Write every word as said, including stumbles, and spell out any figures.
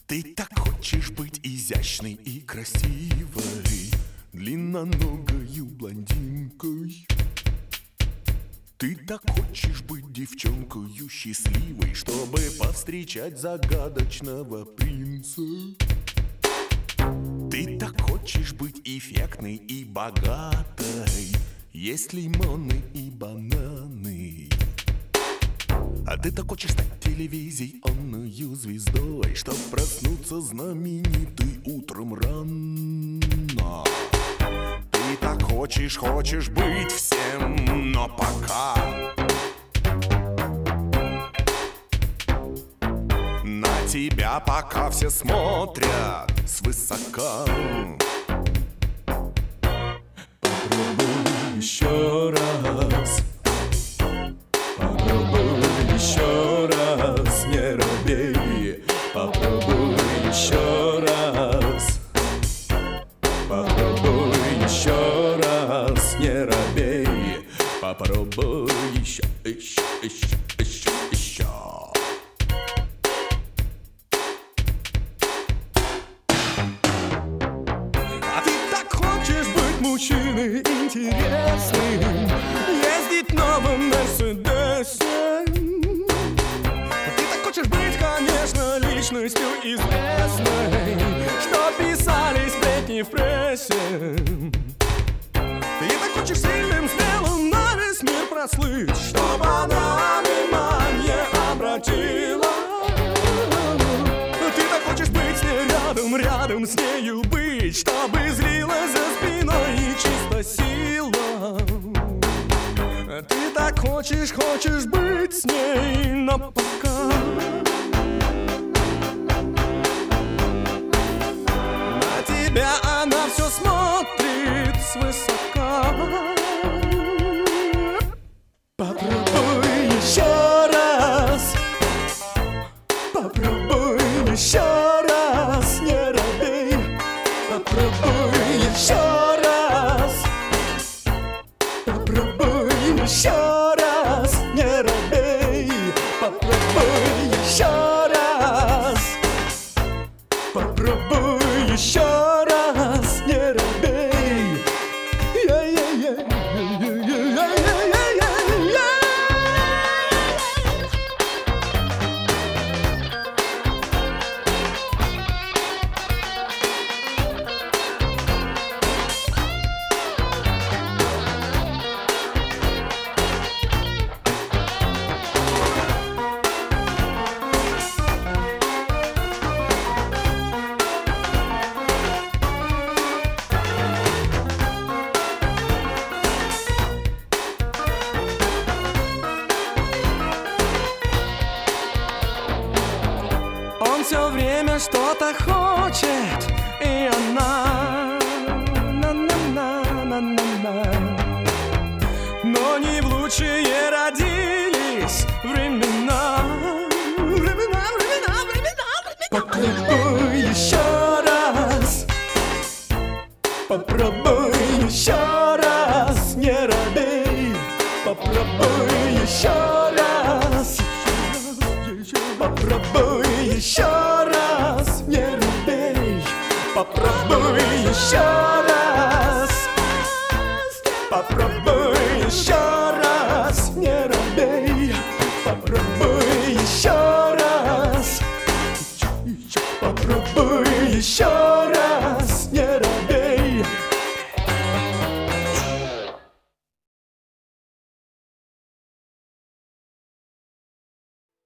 Ты так хочешь быть изящной и красивой, длинноногою блондинкой. Ты так хочешь быть девчонкою счастливой, чтобы повстречать загадочного принца. Ты так хочешь быть эффектной и богатой, есть лимоны и бананы. А ты так хочешь стать телевизионную звездой, чтоб проснуться знаменитой утром рано. Ты так хочешь, хочешь быть всем, но пока на тебя пока все смотрят свысока. Попробуй еще раз, попробуй еще раз, не робей. Попробуй еще раз, попробуй еще раз, не робей. Попробуй еще, еще, еще, еще, еще. А ты так хочешь быть мужчиной интересным, ездить новым Мерседесе. Ты так хочешь быть, конечно, личностью известной, что писали сплетни в прессе. Ты так хочешь сильным, смелым на весь мир прослыть, чтобы она внимание обратила. Ты так хочешь быть с ней рядом, рядом с нею быть, чтобы злилась за спиной и чисто сила. Ты так хочешь, хочешь быть с ней, но пока на тебя она все смотрит свысока. Попробуй еще раз, попробуй еще раз, не робей. Попробуй еще раз, попробуй еще раз, не робей. Попробуй еще раз, попробуй еще раз, не робей. Он все время что-то хочет, и она на-на-на-на-на-на. Но не в лучшие родились времена. Времена, времена, времена, времена. Попробуй еще раз, попробуй еще раз, не робей. Попробуй еще раз, попробуй еще раз, не робей. Попробуй еще раз, попробуй еще раз, не робей. Попробуй еще раз, попробуй еще раз.